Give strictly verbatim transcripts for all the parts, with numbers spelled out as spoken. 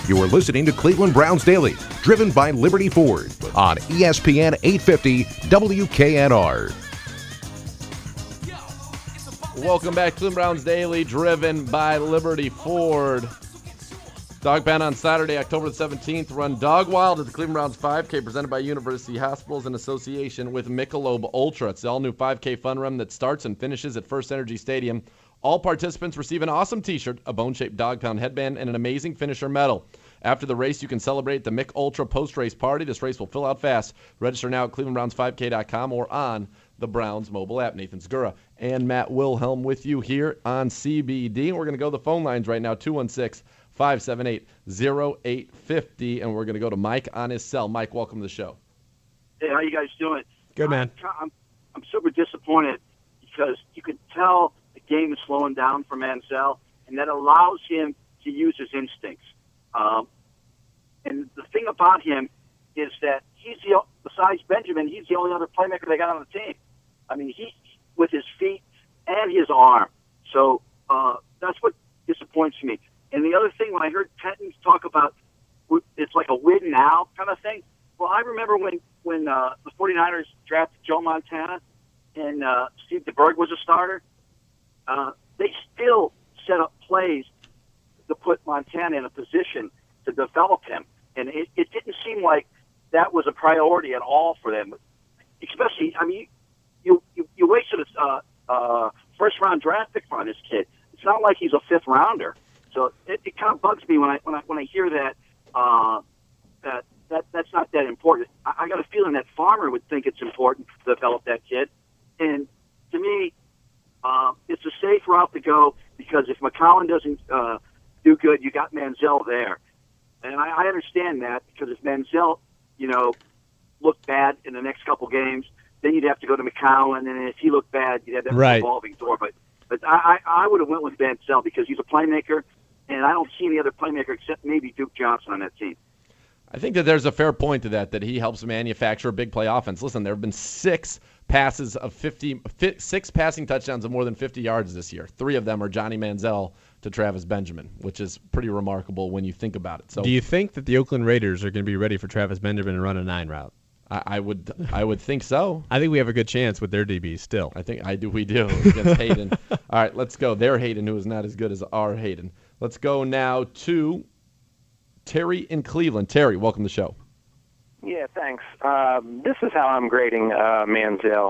You are listening to Cleveland Browns Daily, driven by Liberty Ford on E S P N eight fifty W K N R. Welcome back to Cleveland Browns Daily, driven by Liberty Ford. Dog Pound on Saturday, October the seventeenth. Run Dog Wild at the Cleveland Browns five K, presented by University Hospitals in association with Michelob Ultra. It's the all-new five K fun run that starts and finishes at First Energy Stadium. All participants receive an awesome t-shirt, a bone-shaped Dog Pound headband, and an amazing finisher medal. After the race, you can celebrate the Mick Ultra post-race party. This race will fill out fast. Register now at cleveland browns five k dot com or on the Browns mobile app. Nathan Segura and Matt Wilhelm with you here on C B D. We're going to go to the phone lines right now, two one six, five seven eight, zero eight five zero, and we're going to go to Mike on his cell. Mike, welcome to the show. Hey, how you guys doing? Good, man. I'm, I'm, I'm super disappointed because you can tell the game is slowing down for Manziel, and that allows him to use his instincts. Um, and the thing about him is that he's the, besides Benjamin, he's the only other playmaker they got on the team. I mean, he with his feet and his arm. So uh, that's what disappoints me. And the other thing, when I heard Pettine talk about it's like a win now kind of thing, well, I remember when, when uh, the 49ers drafted Joe Montana and uh, Steve DeBerg was a starter, uh, they still set up plays to put Montana in a position to develop him. And it, it didn't seem like that was a priority at all for them. Especially, I mean, you you, you wasted a uh, uh, first-round draft pick on this kid. It's not like he's a fifth-rounder. So it, it kind of bugs me when I when I when I hear that uh, that that that's not that important. I, I got a feeling that Farmer would think it's important to develop that kid. And to me, uh, it's a safe route to go because if McCollum doesn't uh, do good, you got Manziel there. And I, I understand that because if Manziel, you know, looked bad in the next couple games, then you'd have to go to McCollum, and if he looked bad, you'd have that right. revolving door. But but I, I would have went with Manziel because he's a playmaker, and I don't see any other playmaker except maybe Duke Johnson on that team. I think that there's a fair point to that, that he helps manufacture a big play offense. Listen, there have been six passes of fifty, six passing touchdowns of more than fifty yards this year. Three of them are Johnny Manziel to Travis Benjamin, which is pretty remarkable when you think about it. So, do you think that the Oakland Raiders are going to be ready for Travis Benjamin and run a nine route? I, I would, I would think so. I think we have a good chance with their D Bs still. I think I do. We do against Hayden. All right, let's go. Their Hayden, who is not as good as our Hayden. Let's go now to Terry in Cleveland. Terry, welcome to the show. Yeah, thanks. Um, this is how I'm grading uh, Manziel.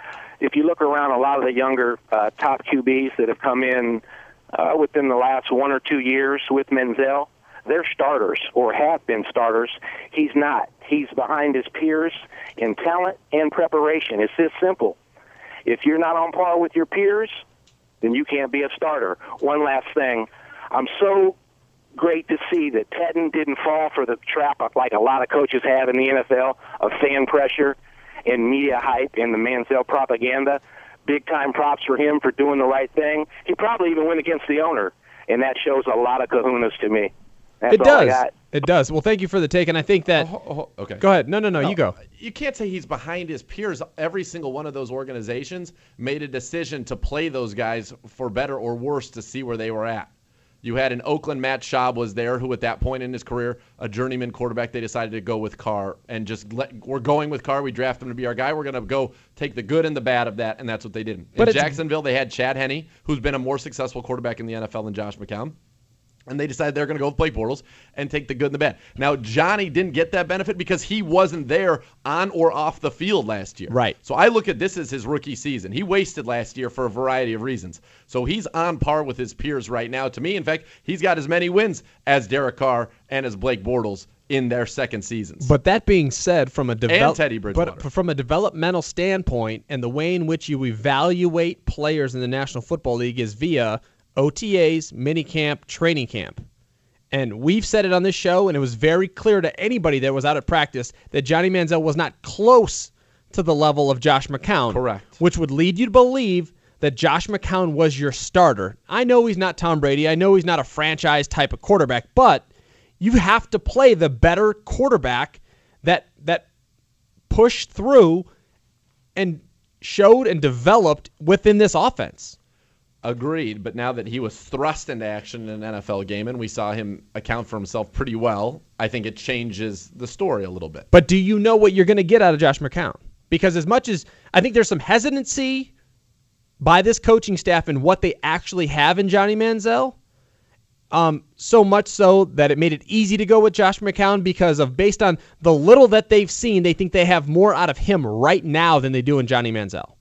If you look around, a lot of the younger uh, top Q Bs that have come in uh, within the last one or two years with Manziel, they're starters or have been starters. He's not. He's behind his peers in talent and preparation. It's this simple. If you're not on par with your peers, then you can't be a starter. One last thing. I'm so great to see that Pettine didn't fall for the trap like a lot of coaches have in the N F L of fan pressure and media hype and the Manziel propaganda. Big-time props for him for doing the right thing. He probably even went against the owner, and that shows a lot of kahunas to me. That's it all does. I got. It does. Well, thank you for the take, and I think that Oh, oh, oh, okay. Go ahead. No, no, no, No, you go. You can't say he's behind his peers. Every single one of those organizations made a decision to play those guys for better or worse to see where they were at. You had in Oakland, Matt Schaub was there, who at that point in his career, a journeyman quarterback, they decided to go with Carr and just let, we're going with Carr. We draft him to be our guy. We're going to go take the good and the bad of that, and that's what they did. But in it's- Jacksonville, they had Chad Henne, who's been a more successful quarterback in the N F L than Josh McCown. And they decided they're going to go with Blake Bortles and take the good and the bad. Now, Johnny didn't get that benefit because he wasn't there on or off the field last year. Right. So I look at this as his rookie season. He wasted last year for a variety of reasons. So he's on par with his peers right now. To me, in fact, he's got as many wins as Derek Carr and as Blake Bortles in their second seasons. But that being said, from a develop, And Teddy Bridgewater. but from a developmental standpoint, and the way in which you evaluate players in the National Football League is via O T As, minicamp, training camp. And we've said it on this show, and it was very clear to anybody that was out at practice that Johnny Manziel was not close to the level of Josh McCown. Correct. Which would lead you to believe that Josh McCown was your starter. I know he's not Tom Brady. I know he's not a franchise type of quarterback, but you have to play the better quarterback that that pushed through and showed and developed within this offense. Agreed, but now that he was thrust into action in an N F L game and we saw him account for himself pretty well, I think it changes the story a little bit. But do you know what you're going to get out of Josh McCown? Because as much as I think there's some hesitancy by this coaching staff in what they actually have in Johnny Manziel, um, so much so that it made it easy to go with Josh McCown because of based on the little that they've seen, they think they have more out of him right now than they do in Johnny Manziel.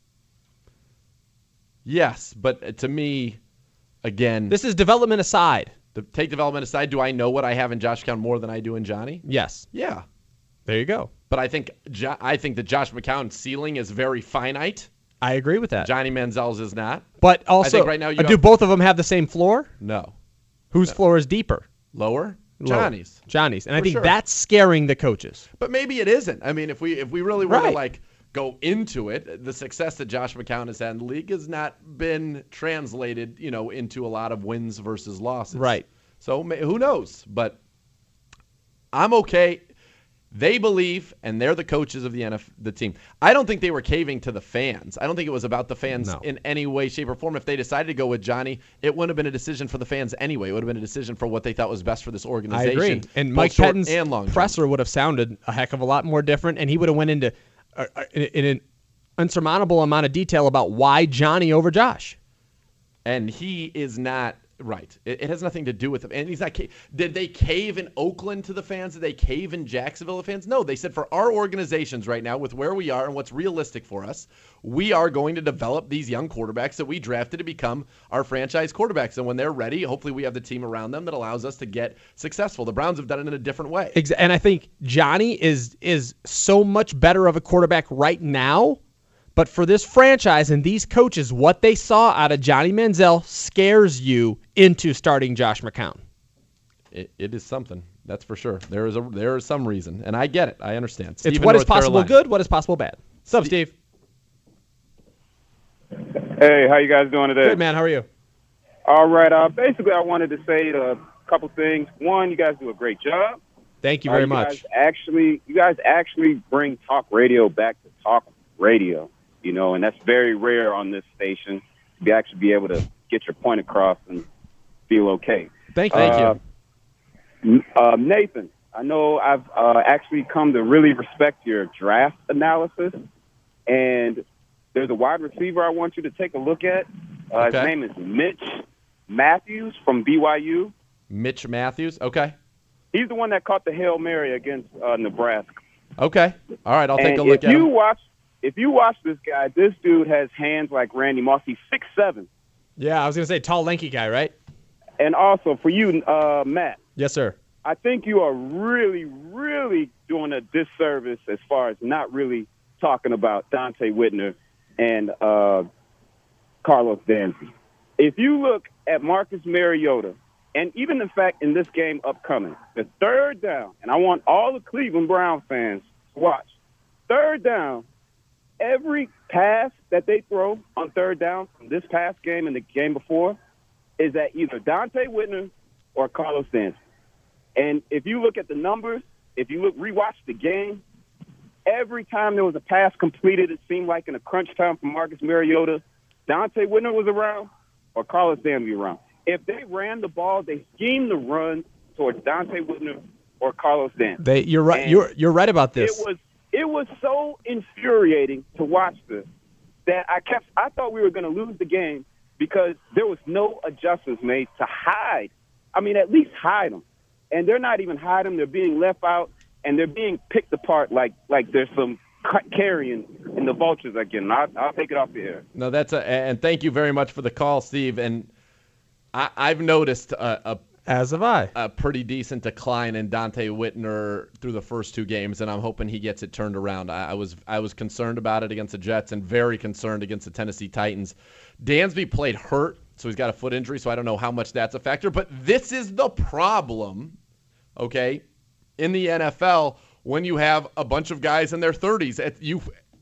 Yes, but to me, again, this is development aside. To take development aside, do I know what I have in Josh McCown more than I do in Johnny? Yes. Yeah. There you go. But I think jo- I think that Josh McCown's ceiling is very finite. I agree with that. Johnny Manziel's is not. But also, I think right now you do have, both of them have the same floor? No. Whose no. floor is deeper? Lower? Lower. Johnny's. Johnny's. And I For think sure. that's scaring the coaches. But maybe it isn't. I mean, if we if we really want Right. to like go into it, the success that Josh McCown has had in the league has not been translated, you know, into a lot of wins versus losses. Right. So who knows? But I'm okay. They believe, and they're the coaches of the N F L, the team. I don't think they were caving to the fans. I don't think it was about the fans No. in any way, shape, or form. If they decided to go with Johnny, it wouldn't have been a decision for the fans anyway. It would have been a decision for what they thought was best for this I organization. agree. And both Mike short Pettine's and long term. presser would have sounded a heck of a lot more different, and he would have went into uh, uh, in, in an unsurmountable amount of detail about why Johnny over Josh. And he is not right. It, it has nothing to do with him. And he's not. Ca- Did they cave in Oakland to the fans? Did they cave in Jacksonville to the fans? No. They said for our organizations right now, with where we are and what's realistic for us, we are going to develop these young quarterbacks that we drafted to become our franchise quarterbacks. And when they're ready, hopefully we have the team around them that allows us to get successful. The Browns have done it in a different way. Exa- And I think Johnny is is so much better of a quarterback right now. But for this franchise and these coaches, what they saw out of Johnny Manziel scares you into starting Josh McCown. It, it is something. That's for sure. There is a there is some reason, and I get it. I understand. It's Steve in what is North possible Carolina. good, what is possible bad. What's up, Steve? Hey, how you guys doing today? Good, man. How are you? All right. Uh, basically, I wanted to say a couple things. One, you guys do a great job. Thank you Uh, very you much. Guys actually, you guys actually bring talk radio back to talk radio. You know, and that's very rare on this station to be actually be able to get your point across and feel okay. Thank you. Thank you. Uh, uh, Nathan, I know I've uh, actually come to really respect your draft analysis, and there's a wide receiver I want you to take a look at. Uh, Okay. His name is Mitch Matthews from B Y U. Mitch Matthews. Okay. He's the one that caught the Hail Mary against uh, Nebraska. Okay. All right. I'll take and a look if at you him. watch, if you watch this guy, this dude has hands like Randy Moss. He's six seven. Yeah, I was going to say tall, lanky guy, right? And also for you, uh, Matt, Yes, sir. I think you are really, really doing a disservice as far as not really talking about Dante Whitner and uh, Carlos Dansby. If you look at Marcus Mariota, and even the fact in this game upcoming, the third down, and I want all the Cleveland Brown fans to watch, third down, every pass that they throw on third down from this past game and the game before is at either Dante Whitner or Carlos Dansby. And if you look at the numbers, if you look rewatch the game, every time there was a pass completed, it seemed like in a crunch time for Marcus Mariota, Dante Whitner was around or Carlos Dansby around. If they ran the ball, they schemed the run towards Dante Whitner or Carlos Dansby. They, you're right. And You're you're right about this. It was it was so infuriating to watch this that I kept I thought we were going to lose the game because there was no adjustments made to hide. I mean, at least hide them. And they're not even hiding them. They're being left out, and they're being picked apart like like there's some carrion in the vultures again. I'll, I'll take it off the air. No, that's a, and thank you very much for the call, Steve. And I, I've noticed a, a As have I. a pretty decent decline in Dante Whitner through the first two games, and I'm hoping he gets it turned around. I, I was I was concerned about it against the Jets and very concerned against the Tennessee Titans. Dansby played hurt, so he's got a foot injury, so I don't know how much that's a factor. But this is the problem, okay, in the N F L when you have a bunch of guys in their thirties. It, you,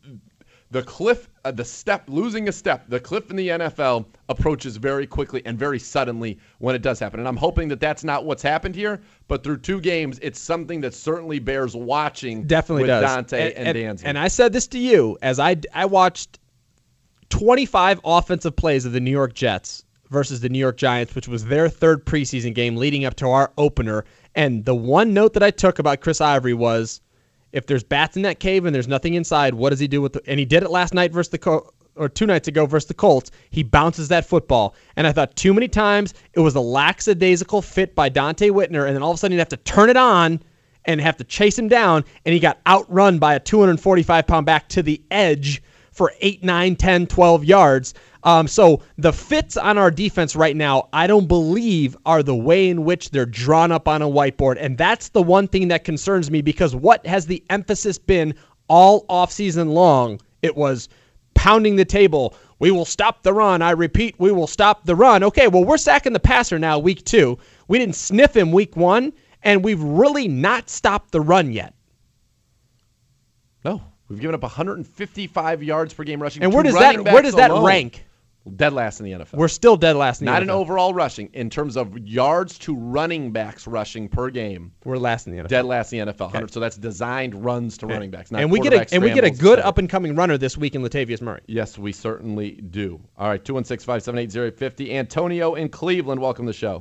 the cliff, uh, the step, losing a step, the cliff in the N F L approaches very quickly and very suddenly when it does happen. And I'm hoping that that's not what's happened here, but through two games, it's something that certainly bears watching. Definitely with does. Dante and, and Dansby. And I said this to you as I, I watched twenty-five offensive plays of the New York Jets versus the New York Giants, which was their third preseason game leading up to our opener. And the one note that I took about Chris Ivory was, if there's bats in that cave and there's nothing inside, what does he do with the? And he did it last night versus the Col- or two nights ago versus the Colts. He bounces that football, and I thought too many times it was a lackadaisical fit by Dante Whitner, and then all of a sudden he'd have to turn it on and have to chase him down, and he got outrun by a two hundred forty-five pound back to the edge for eight, nine, ten, twelve yards. Um, so the fits on our defense right now, I don't believe are the way in which they're drawn up on a whiteboard. And that's the one thing that concerns me, because what has the emphasis been all offseason long? It was pounding the table. We will stop the run. I repeat, we will stop the run. Okay, well, we're sacking the passer now week two. We didn't sniff him week one, and we've really not stopped the run yet. No. We've given up one hundred fifty-five yards per game rushing. And where to does that where does that alone. rank? Dead last in the N F L. We're still dead last in the Not N F L. in overall rushing. In terms of yards to running backs rushing per game, we're last in the N F L. Dead last in the N F L. Okay. So that's designed runs to Okay. running backs. Not and we get a and we get a scrambles, good et cetera. up and coming runner this week in Latavius Murray. Yes, we certainly do. All right, two one six, five seven eight, zero eight five zero. Antonio in Cleveland, welcome to the show.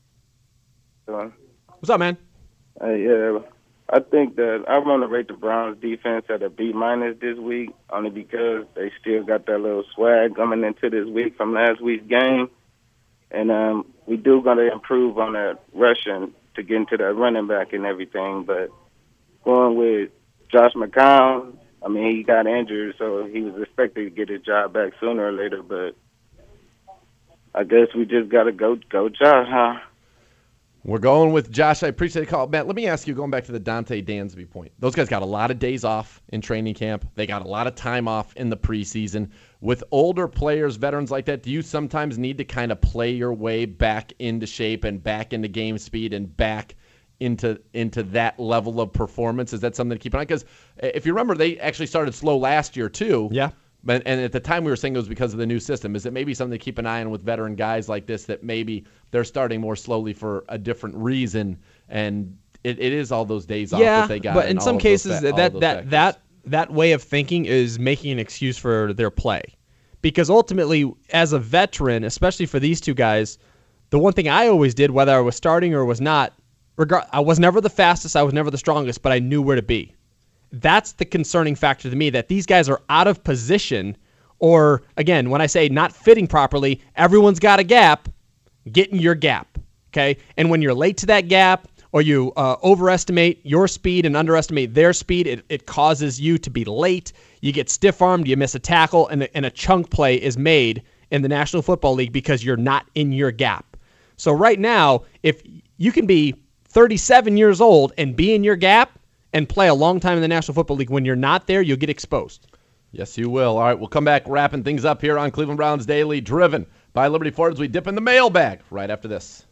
What's up, man? Uh, yeah, I think that I want to rate the Browns defense at a B minus this week, only because they still got that little swag coming into this week from last week's game, and um, we do got to improve on that rushing to get into that running back and everything. But going with Josh McCown, I mean, he got injured, so he was expected to get his job back sooner or later. But I guess we just got to go go Josh, huh? We're going with Josh. I appreciate the call. Matt, let me ask you, going back to the Dante Dansby point. Those guys got a lot of days off in training camp. They got a lot of time off in the preseason. With older players, veterans like that, do you sometimes need to kind of play your way back into shape and back into game speed and back into into that level of performance? Is that something to keep an eye on? Because if you remember, they actually started slow last year too. Yeah. But, and at the time we were saying it was because of the new system. Is it maybe something to keep an eye on with veteran guys like this, that maybe they're starting more slowly for a different reason, and it, it is all those days off Yeah, that they got? but in some cases, fa- that that that that way of thinking is making an excuse for their play, because ultimately, as a veteran, especially for these two guys, the one thing I always did, whether I was starting or was not, regard I was never the fastest, I was never the strongest, but I knew where to be. That's the concerning factor to me, that these guys are out of position, or, again, when I say not fitting properly, everyone's got a gap. Get in your gap, okay? And when you're late to that gap, or you uh, overestimate your speed and underestimate their speed, it, it causes you to be late. You get stiff-armed, you miss a tackle, and, and a chunk play is made in the National Football League because you're not in your gap. So right now, if you can be thirty-seven years old and be in your gap, and play a long time in the National Football League, when you're not there, you'll get exposed. Yes, you will. All right, we'll come back wrapping things up here on Cleveland Browns Daily, driven by Liberty Ford, as we dip in the mailbag right after this.